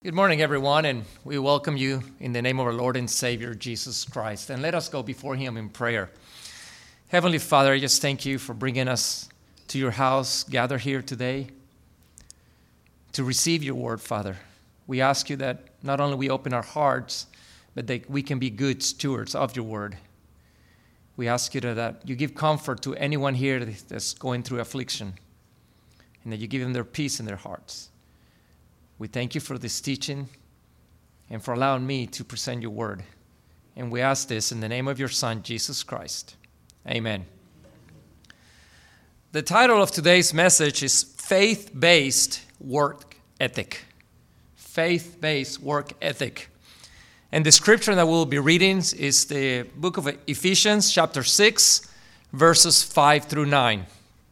Good morning, everyone, and we welcome you in the name of our Lord and Savior, Jesus Christ. And let us go before Him in prayer. Heavenly Father, I just thank you for bringing us to your house, gather here today to receive your word, Father. We ask you that not only we open our hearts, but that we can be good stewards of your word. We ask you that you give comfort to anyone here that's going through affliction, and that you give them their peace in their hearts. We thank you for this teaching and for allowing me to present your word. And we ask this in the name of your Son, Jesus Christ. Amen. The title of today's message is Faith-Based Work Ethic. Faith-Based Work Ethic. And the scripture that we'll be reading is the book of Ephesians, chapter 6, verses 5 through 9.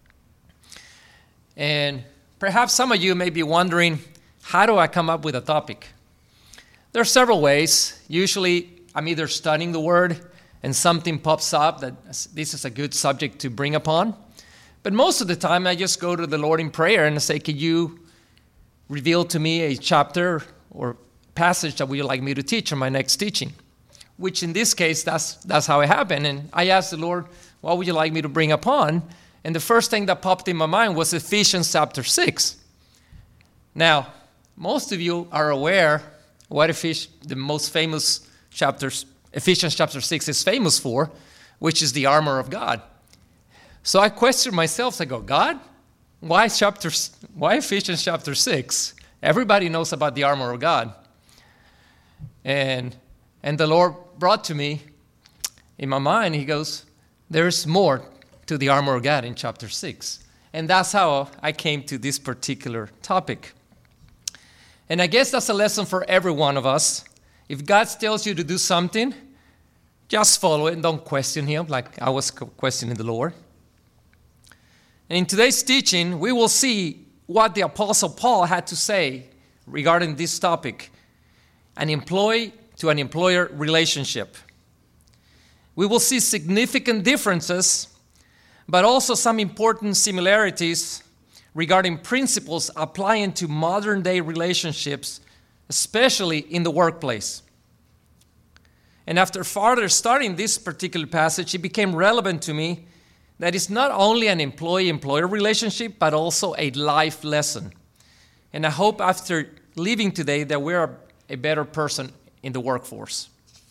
And perhaps some of you may be wondering, how do I come up with a topic? There are several ways. Usually, I'm either studying the word and something pops up that this is a good subject to bring upon. But most of the time, I just go to the Lord in prayer and I say, can you reveal to me a chapter or passage that you'd like me to teach on my next teaching? Which in this case, that's how it happened. And I asked the Lord, what would you like me to bring upon? And the first thing that popped in my mind was Ephesians chapter 6. Now, most of you are aware what the most famous chapters, Ephesians chapter 6 is famous for, which is the armor of God. So I questioned myself, I go, God, why Ephesians chapter 6? Everybody knows about the armor of God. And the Lord brought to me in my mind, He goes, there's more to the armor of God in chapter 6. And that's how I came to this particular topic. And I guess that's a lesson for every one of us. If God tells you to do something, just follow it and don't question Him like I was questioning the Lord. And in today's teaching, we will see what the Apostle Paul had to say regarding this topic, an employee to an employer relationship. We will see significant differences, but also some important similarities regarding principles applying to modern-day relationships, especially in the workplace. And after further studying this particular passage, it became relevant to me that it's not only an employee-employer relationship, but also a life lesson. And I hope after leaving today that we're a better person in the workforce.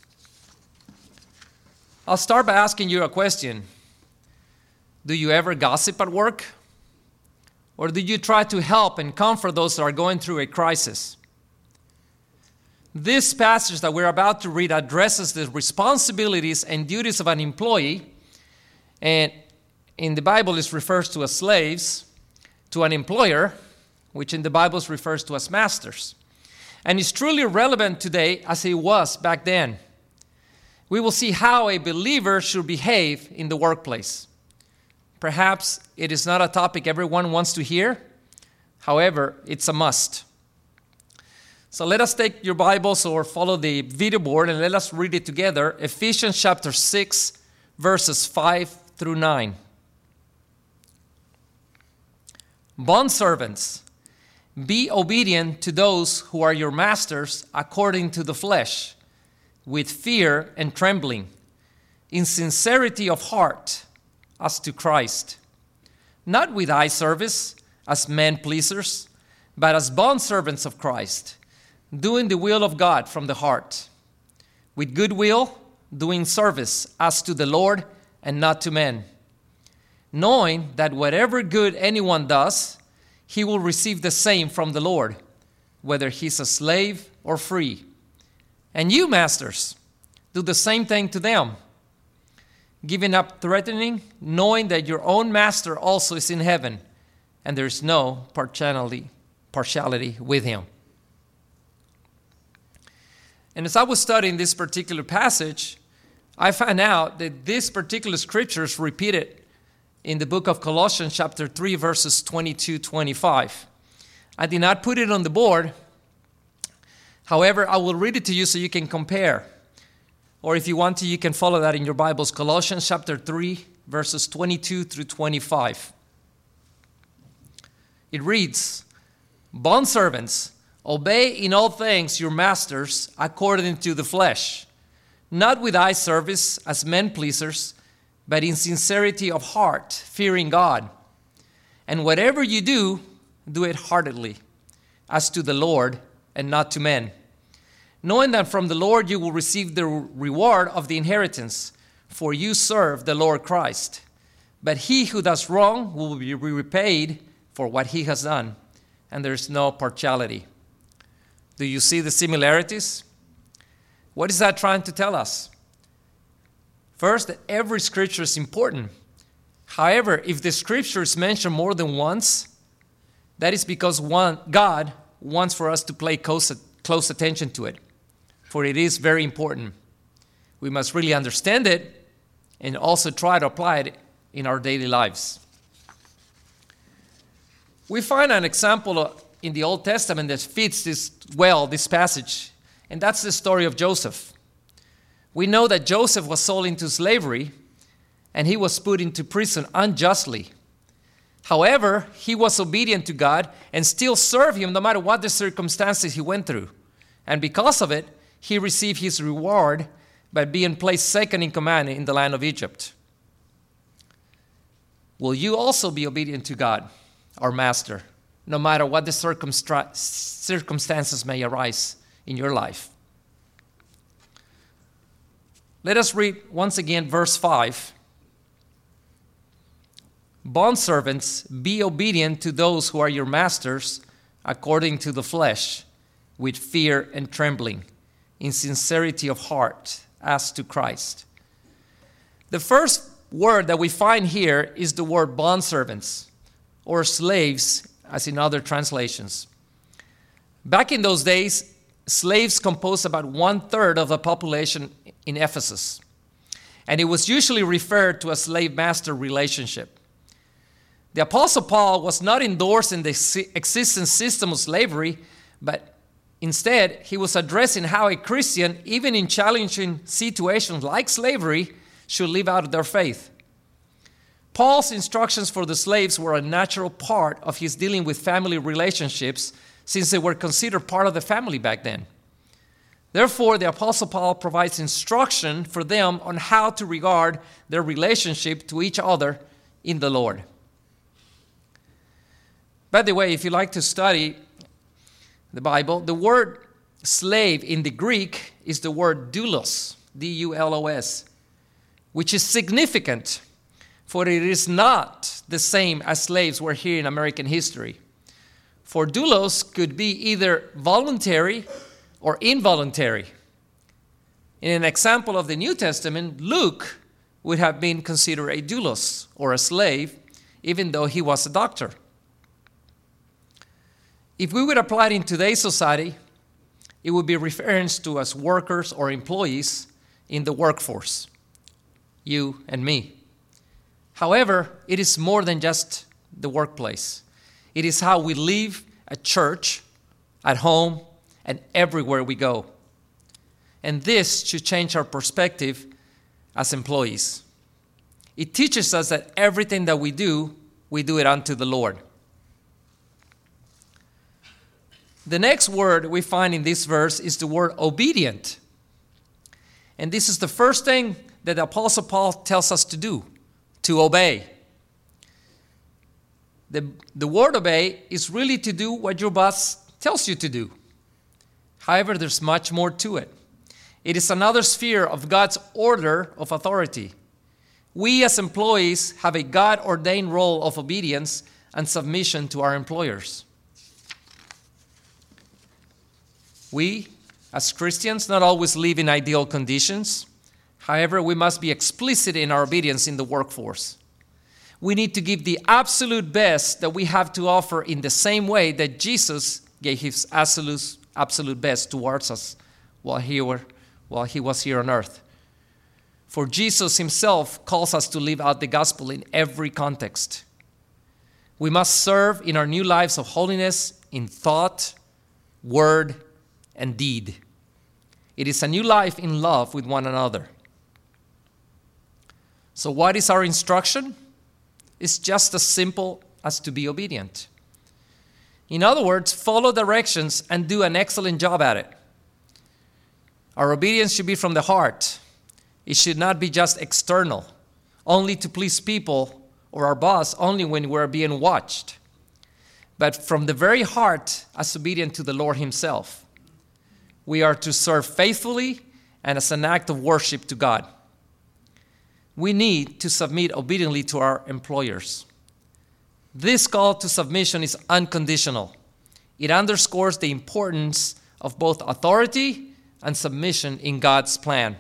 I'll start by asking you a question. Do you ever gossip at work? Or do you try to help and comfort those that are going through a crisis? This passage that we're about to read addresses the responsibilities and duties of an employee, and in the Bible it refers to as slaves, to an employer, which in the Bible refers to as masters. And it's truly relevant today as it was back then. We will see how a believer should behave in the workplace. Perhaps it is not a topic everyone wants to hear. However, it's a must. So let us take your Bibles or follow the video board and let us read it together. Ephesians chapter 6, verses 5 through 9. Bondservants, be obedient to those who are your masters according to the flesh, with fear and trembling, in sincerity of heart, as to Christ, not with eye service as men pleasers, but as bondservants of Christ, doing the will of God from the heart, with good will, doing service as to the Lord and not to men, knowing that whatever good anyone does, he will receive the same from the Lord, whether he's a slave or free. And you, masters, do the same thing to them, giving up threatening, knowing that your own master also is in heaven, and there is no partiality with him. And as I was studying this particular passage, I found out that this particular scripture is repeated in the book of Colossians chapter 3, verses 22-25. I did not put it on the board. However, I will read it to you so you can compare. Or if you want to, you can follow that in your Bibles. Colossians chapter 3, verses 22 through 25. It reads, Bondservants, Obey in all things your masters according to the flesh, not with eye service as men pleasers, but in sincerity of heart, fearing God. And whatever you do, do it heartily, as to the Lord and not to men, knowing that from the Lord you will receive the reward of the inheritance, for you serve the Lord Christ. But he who does wrong will be repaid for what he has done, and there is no partiality. Do you see the similarities? What is that trying to tell us? First, that every scripture is important. However, if the scripture is mentioned more than once, that is because God wants for us to pay close attention to it, for it is very important. We must really understand it and also try to apply it in our daily lives. We find an example in the Old Testament that fits this passage, and that's the story of Joseph. We know that Joseph was sold into slavery, and he was put into prison unjustly. However, he was obedient to God and still served him no matter what the circumstances he went through. And because of it, he received his reward by being placed second in command in the land of Egypt. Will you also be obedient to God, our master, no matter what the circumstances may arise in your life? Let us read once again verse 5. Bondservants, be obedient to those who are your masters according to the flesh, with fear and trembling, in sincerity of heart, as to Christ. The first word that we find here is the word bondservants, or slaves, as in other translations. Back in those days, slaves composed about 1/3 of the population in Ephesus, and it was usually referred to as slave-master relationship. The Apostle Paul was not endorsing the existing system of slavery, but instead he was addressing how a Christian, even in challenging situations like slavery, should live out their faith. Paul's instructions for the slaves were a natural part of his dealing with family relationships, since they were considered part of the family back then. Therefore, the Apostle Paul provides instruction for them on how to regard their relationship to each other in the Lord. By the way, if you like to study the Bible, the word slave in the Greek is the word doulos, D-U-L-O-S, which is significant, for it is not the same as slaves were here in American history. For doulos could be either voluntary or involuntary. In an example of the New Testament, Luke would have been considered a doulos, or a slave, even though he was a doctor. If we would apply it in today's society, it would be referred to as workers or employees in the workforce, you and me. However, it is more than just the workplace. It is how we live at church, at home, and everywhere we go. And this should change our perspective as employees. It teaches us that everything that we do it unto the Lord. The next word we find in this verse is the word obedient. And this is the first thing that the Apostle Paul tells us to do, to obey. The word obey is really to do what your boss tells you to do. However, there's much more to it. It is another sphere of God's order of authority. We as employees have a God-ordained role of obedience and submission to our employers. We, as Christians, not always live in ideal conditions. However, we must be explicit in our obedience in the workforce. We need to give the absolute best that we have to offer in the same way that Jesus gave his absolute best towards us while he was here on earth. For Jesus himself calls us to live out the gospel in every context. We must serve in our new lives of holiness in thought, word, and deed. It is a new life in love with one another. So what is our instruction? It's just as simple as to be obedient. In other words, follow directions and do an excellent job at it. Our obedience should be from the heart. It should not be just external, only to please people or our boss only when we're being watched, but from the very heart as obedient to the Lord himself. We are to serve faithfully and as an act of worship to God. We need to submit obediently to our employers. This call to submission is unconditional. It underscores the importance of both authority and submission in God's plan.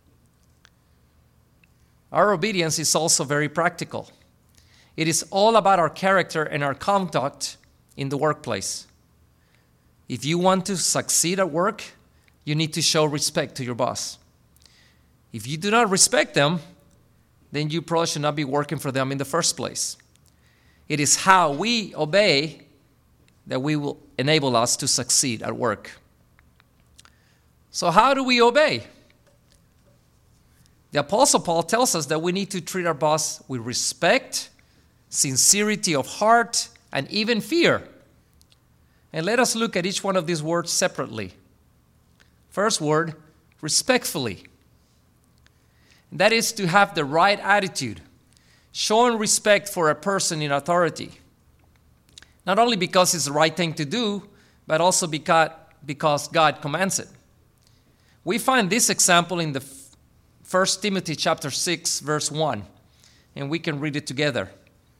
Our obedience is also very practical. It is all about our character and our conduct in the workplace. If you want to succeed at work, you need to show respect to your boss. If you do not respect them, then you probably should not be working for them in the first place. It is how we obey that will enable us to succeed at work. So how do we obey? The Apostle Paul tells us that we need to treat our boss with respect, sincerity of heart, and even fear. And let us look at each one of these words separately. First word, respectfully. That is to have the right attitude, showing respect for a person in authority. Not only because it's the right thing to do, but also because God commands it. We find this example in the 1 Timothy chapter 6, verse 1, and we can read it together.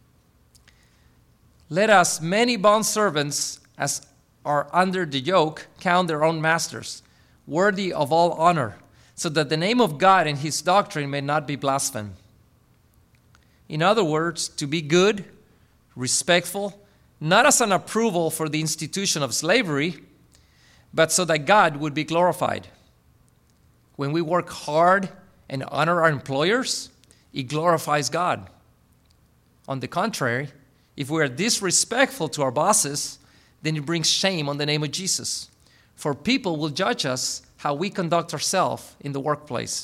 Let us, many bondservants, as are under the yoke, count their own masters, worthy of all honor, so that the name of God and his doctrine may not be blasphemed. In other words, to be good, respectful, not as an approval for the institution of slavery, but so that God would be glorified. When we work hard and honor our employers, it glorifies God. On the contrary, if we are disrespectful to our bosses, then it brings shame on the name of Jesus. For people will judge us how we conduct ourselves in the workplace.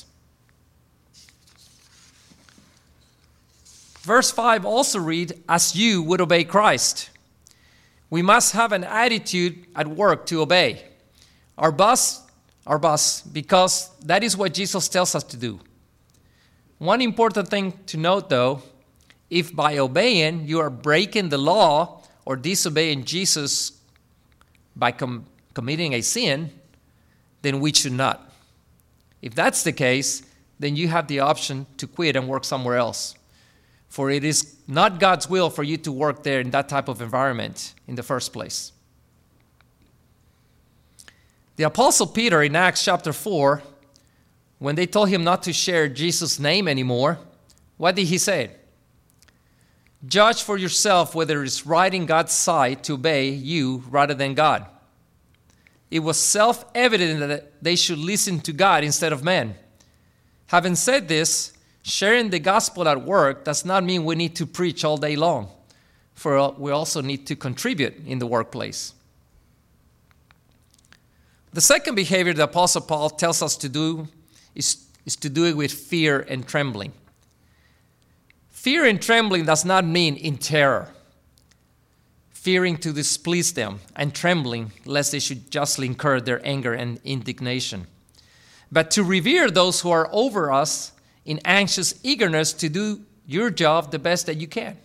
Verse 5 also reads, as you would obey Christ. We must have an attitude at work to obey our boss, because that is what Jesus tells us to do. One important thing to note, though, if by obeying you are breaking the law or disobeying Jesus by committing a sin, then we should not. If that's the case, then you have the option to quit and work somewhere else. For it is not God's will for you to work there in that type of environment in the first place. The Apostle Peter in Acts chapter 4, when they told him not to share Jesus' name anymore, what did he say? Judge for yourself whether it is right in God's sight to obey you rather than God. It was self-evident that they should listen to God instead of men. Having said this, sharing the gospel at work does not mean we need to preach all day long, for we also need to contribute in the workplace. The second behavior the Apostle Paul tells us to do is to do it with fear and trembling. Fear and trembling does not mean in terror, fearing to displease them, and trembling lest they should justly incur their anger and indignation, but to revere those who are over us in anxious eagerness to do your job the best that you can.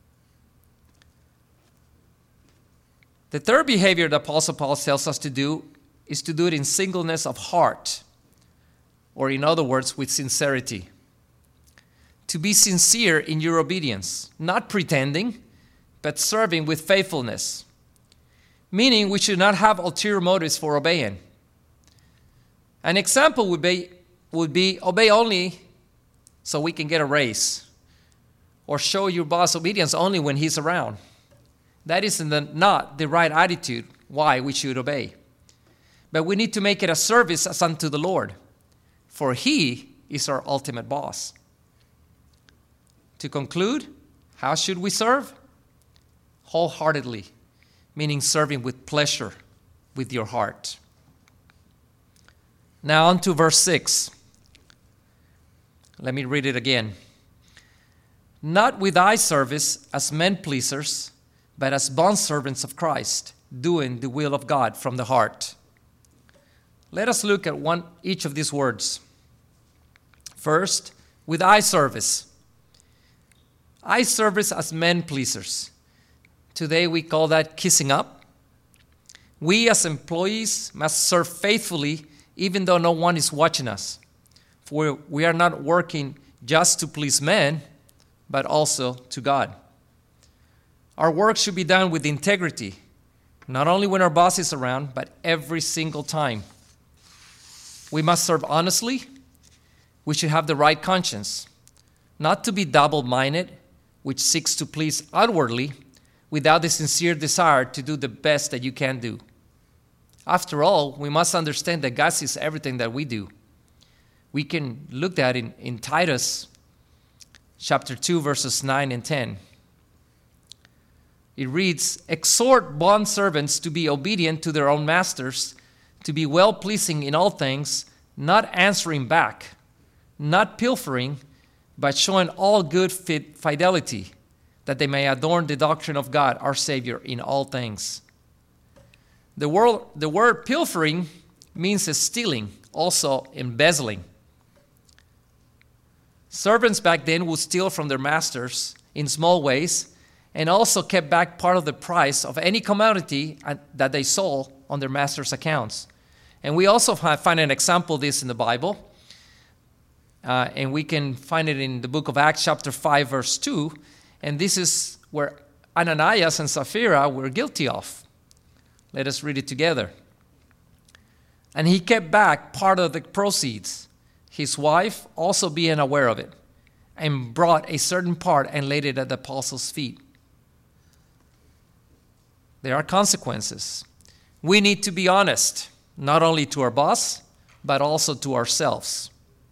The third behavior the Apostle Paul tells us to do is to do it in singleness of heart, or in other words, with sincerity. To be sincere in your obedience, not pretending, but serving with faithfulness. Meaning we should not have ulterior motives for obeying. An example would be obey only so we can get a raise, or show your boss obedience only when he's around. That is not the right attitude why we should obey. But we need to make it a service as unto the Lord, for he is our ultimate boss. To conclude, how should we serve? Wholeheartedly, meaning serving with pleasure with your heart. Now on to verse 6. Let me read it again. Not with eye service as men pleasers, but as bondservants of Christ, doing the will of God from the heart. Let us look at each of these words. First, with eye service. Eye service as men pleasers. Today we call that kissing up. We as employees must serve faithfully even though no one is watching us. For we are not working just to please men, but also to God. Our work should be done with integrity, not only when our boss is around, but every single time. We must serve honestly. We should have the right conscience, not to be double-minded, which seeks to please outwardly without the sincere desire to do the best that you can do. After all, we must understand that God sees everything that we do. We can look at it in Titus chapter 2, verses 9 and 10. It reads, "Exhort bondservants to be obedient to their own masters, to be well-pleasing in all things, not answering back, not pilfering, but showing all good fidelity, that they may adorn the doctrine of God, our Savior, in all things." The word pilfering means stealing, also embezzling. Servants back then would steal from their masters in small ways and also kept back part of the price of any commodity that they sold on their master's accounts. And we also find an example of this in the Bible. And we can find it in the book of Acts chapter 5, verse 2. And this is where Ananias and Sapphira were guilty of. Let us read it together. "And he kept back part of the proceeds, his wife also being aware of it, and brought a certain part and laid it at the apostles' feet." There are consequences. We need to be honest, not only to our boss, but also to ourselves.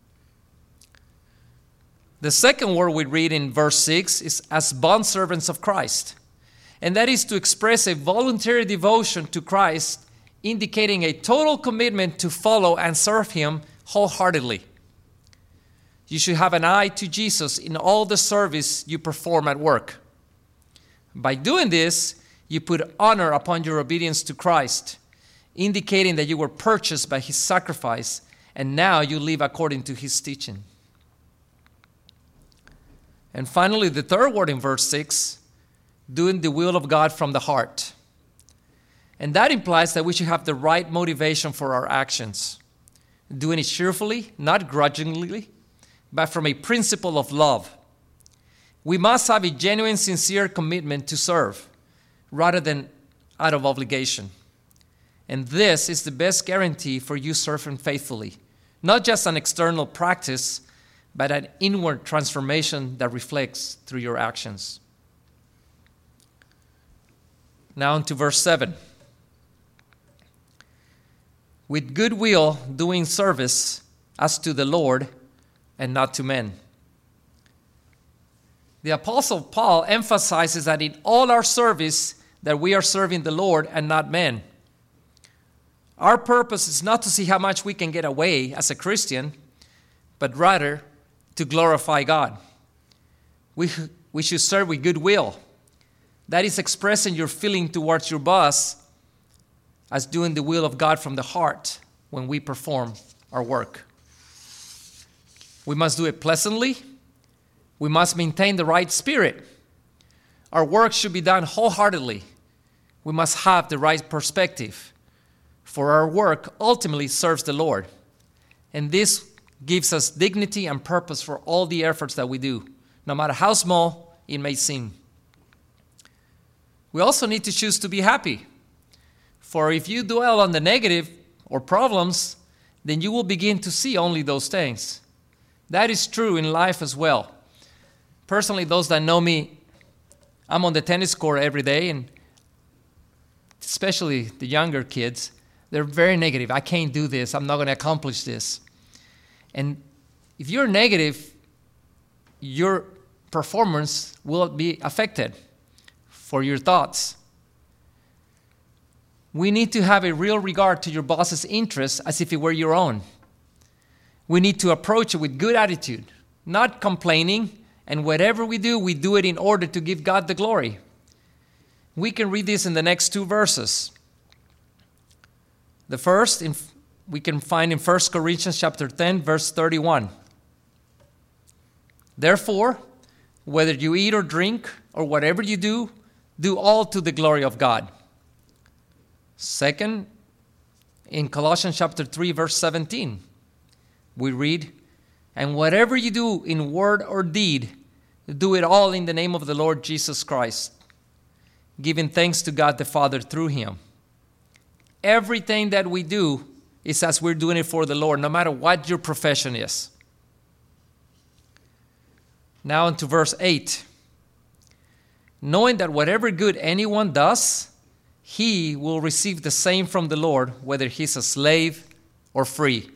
The second word we read in verse 6 is as bondservants of Christ. And that is to express a voluntary devotion to Christ, indicating a total commitment to follow and serve Him wholeheartedly. You should have an eye to Jesus in all the service you perform at work. By doing this, you put honor upon your obedience to Christ, indicating that you were purchased by His sacrifice, and now you live according to His teaching. And finally, the third word in verse 6, doing the will of God from the heart. And that implies that we should have the right motivation for our actions, doing it cheerfully, not grudgingly, but from a principle of love. We must have a genuine, sincere commitment to serve, rather than out of obligation. And this is the best guarantee for you serving faithfully, not just an external practice, but an inward transformation that reflects through your actions. Now on to verse 7. With good will doing service as to the Lord and not to men. The Apostle Paul emphasizes that in all our service that we are serving the Lord and not men. Our purpose is not to see how much we can get away as a Christian, but rather to glorify God. We should serve with good will. That is expressing your feeling towards your boss as doing the will of God from the heart when we perform our work. We must do it pleasantly. We must maintain the right spirit. Our work should be done wholeheartedly. We must have the right perspective, for our work ultimately serves the Lord. And this gives us dignity and purpose for all the efforts that we do, no matter how small it may seem. We also need to choose to be happy. For if you dwell on the negative or problems, then you will begin to see only those things. That is true in life as well. Personally, those that know me, I'm on the tennis court every day, and especially the younger kids, they're very negative. I can't do this. I'm not going to accomplish this. And if you're negative, your performance will be affected for your thoughts. We need to have a real regard to your boss's interests as if it were your own. We need to approach it with good attitude, not complaining, and whatever we do it in order to give God the glory. We can read this in the next two verses. The first we can find in 1 Corinthians chapter 10, verse 31. Therefore, whether you eat or drink or whatever you do, do all to the glory of God. Second, in Colossians chapter 3, verse 17, we read, and whatever you do in word or deed, do it all in the name of the Lord Jesus Christ, giving thanks to God the Father through him. Everything that we do is as we're doing it for the Lord, no matter what your profession is. Now into verse 8. Knowing that whatever good anyone does, he will receive the same from the Lord, whether he's a slave or free.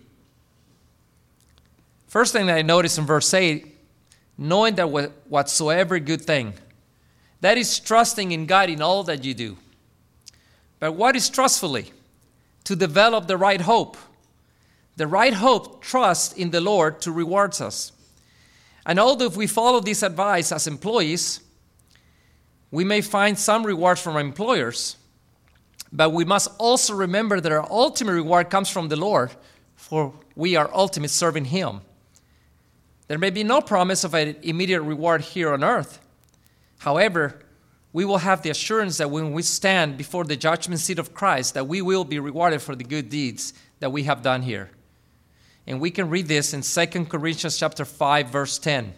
First thing that I notice in verse 8, knowing that whatsoever good thing, that is trusting in God in all that you do. But what is trustfully? To develop the right hope. The right hope trusts in the Lord to reward us. And although if we follow this advice as employees, we may find some rewards from our employers, but we must also remember that our ultimate reward comes from the Lord, for we are ultimately serving him. There may be no promise of an immediate reward here on earth. However, we will have the assurance that when we stand before the judgment seat of Christ, that we will be rewarded for the good deeds that we have done here. And we can read this in 2 Corinthians chapter 5, verse 10.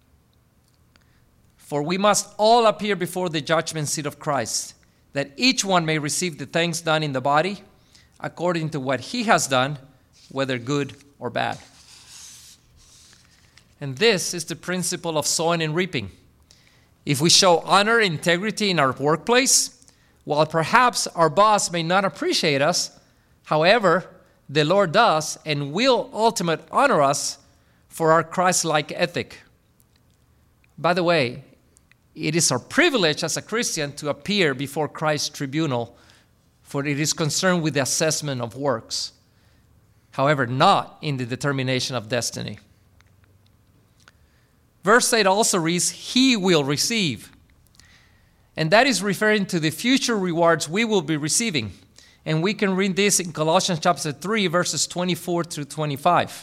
For we must all appear before the judgment seat of Christ, that each one may receive the things done in the body, according to what he has done, whether good or bad. And this is the principle of sowing and reaping. If we show honor and integrity in our workplace, while perhaps our boss may not appreciate us, however, the Lord does and will ultimately honor us for our Christ-like ethic. By the way, it is our privilege as a Christian to appear before Christ's tribunal, for it is concerned with the assessment of works. However, not in the determination of destiny. Verse 8 also reads, he will receive. And that is referring to the future rewards we will be receiving. And we can read this in Colossians chapter 3, verses 24 through 25.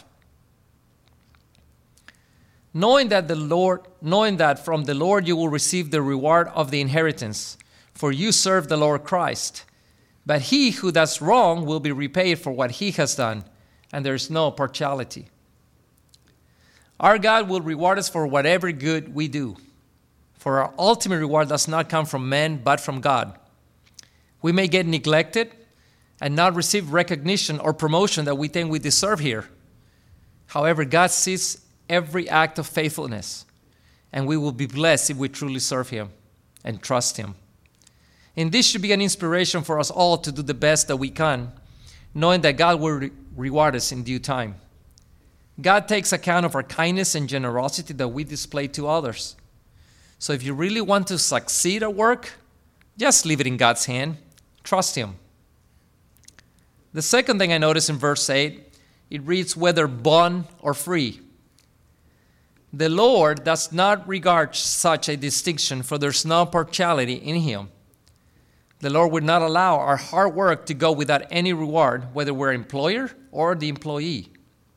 Knowing that from the Lord you will receive the reward of the inheritance, for you serve the Lord Christ. But he who does wrong will be repaid for what he has done, and there is no partiality. Our God will reward us for whatever good we do, for our ultimate reward does not come from men, but from God. We may get neglected and not receive recognition or promotion that we think we deserve here. However, God sees every act of faithfulness, and we will be blessed if we truly serve him and trust him. And this should be an inspiration for us all to do the best that we can, knowing that God will reward us in due time. God takes account of our kindness and generosity that we display to others. So if you really want to succeed at work, just leave it in God's hand. Trust him. The second thing I notice in verse 8, it reads, whether bond or free. The Lord does not regard such a distinction, for there's no partiality in him. The Lord would not allow our hard work to go without any reward, whether we're employer or the employee.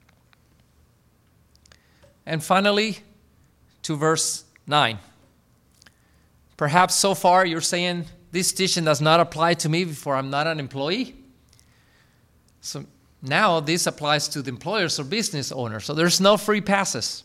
And finally, to verse 9. Perhaps so far you're saying, this teaching does not apply to me before I'm not an employee. So now this applies to the employers or business owners. So there's no free passes.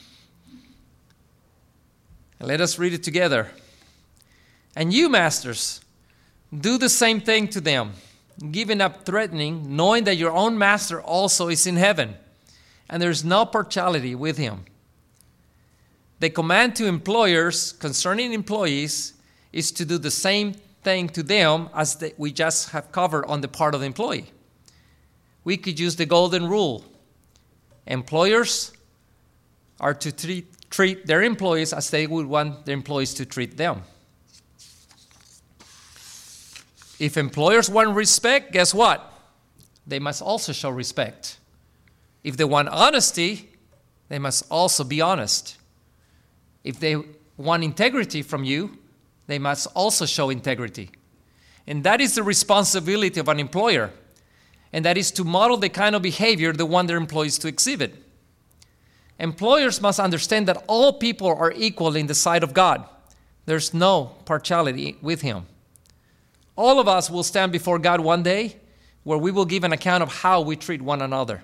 Let us read it together. And you, masters, do the same thing to them, giving up threatening, knowing that your own master also is in heaven, and there is no partiality with him. The command to employers concerning employees is to do the same thing to them as we just have covered on the part of the employee. We could use the golden rule. Employers are to treat their employees as they would want their employees to treat them. If employers want respect, guess what? They must also show respect. If they want honesty, they must also be honest. If they want integrity from you, they must also show integrity. And that is the responsibility of an employer. And that is to model the kind of behavior they want their employees to exhibit. Employers must understand that all people are equal in the sight of God. There's no partiality with Him. All of us will stand before God one day where we will give an account of how we treat one another.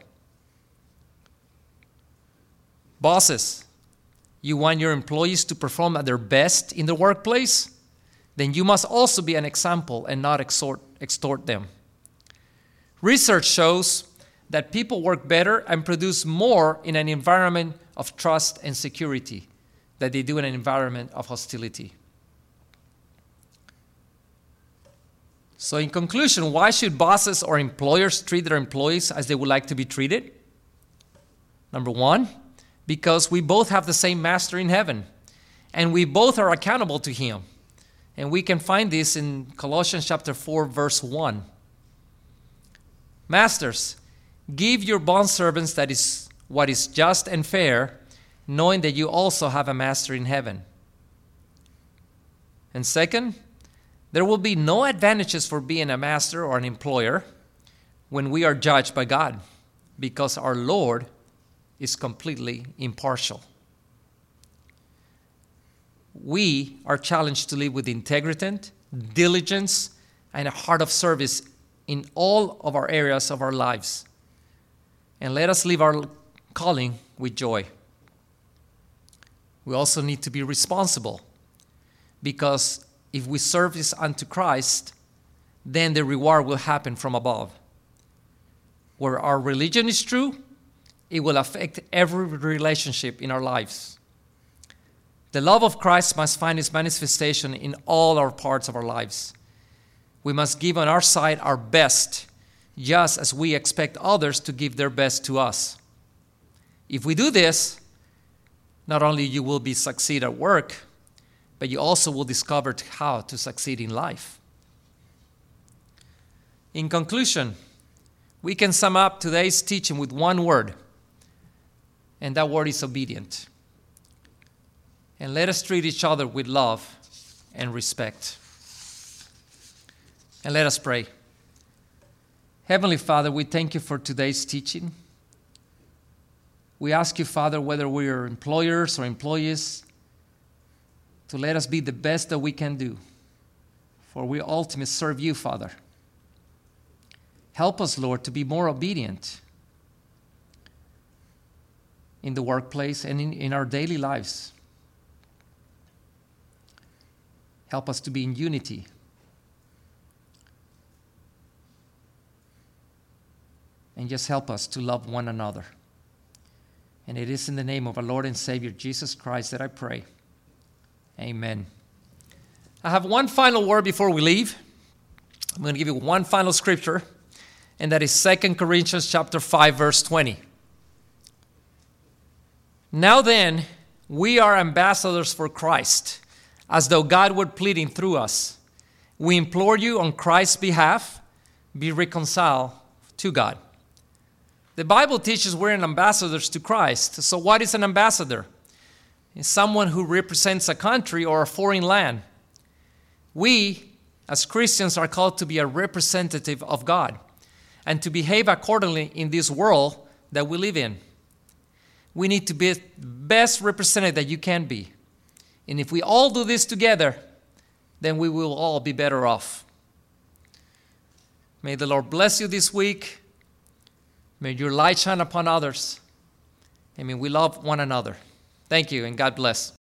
Bosses, you want your employees to perform at their best in the workplace? Then you must also be an example and not extort them. Research shows that people work better and produce more in an environment of trust and security than they do in an environment of hostility. So in conclusion, why should bosses or employers treat their employees as they would like to be treated? Number one, because we both have the same master in heaven, and we both are accountable to Him. And we can find this in Colossians chapter 4, verse 1. Masters, give your bondservants that is what is just and fair, knowing that you also have a master in heaven. And second, there will be no advantages for being a master or an employer when we are judged by God, because our Lord is completely impartial. We are challenged to live with integrity, diligence, and a heart of service in all of our areas of our lives. And let us live our calling with joy. We also need to be responsible, because if we service unto Christ, then the reward will happen from above. Where our religion is true, it will affect every relationship in our lives. The love of Christ must find its manifestation in all our parts of our lives. We must give on our side our best, just as we expect others to give their best to us. If we do this, not only you will be succeed at work, but you also will discover how to succeed in life. In conclusion, we can sum up today's teaching with one word, and that word is obedient. And let us treat each other with love and respect. And let us pray. Heavenly Father, we thank you for today's teaching. We ask you, Father, whether we are employers or employees, to let us be the best that we can do, for we ultimately serve you, Father. Help us, Lord, to be more obedient in the workplace and in our daily lives. Help us to be in unity. And just help us to love one another. And it is in the name of our Lord and Savior, Jesus Christ, that I pray. Amen. I have one final word before we leave. I'm going to give you one final scripture, and that is 2 Corinthians chapter 5, verse 20. Now then, we are ambassadors for Christ, as though God were pleading through us. We implore you on Christ's behalf, be reconciled to God. The Bible teaches we're ambassadors to Christ. So what is an ambassador? It's someone who represents a country or a foreign land. We, as Christians, are called to be a representative of God and to behave accordingly in this world that we live in. We need to be the best representative that you can be. And if we all do this together, then we will all be better off. May the Lord bless you this week. May your light shine upon others. And may we love one another. Thank you, and God bless.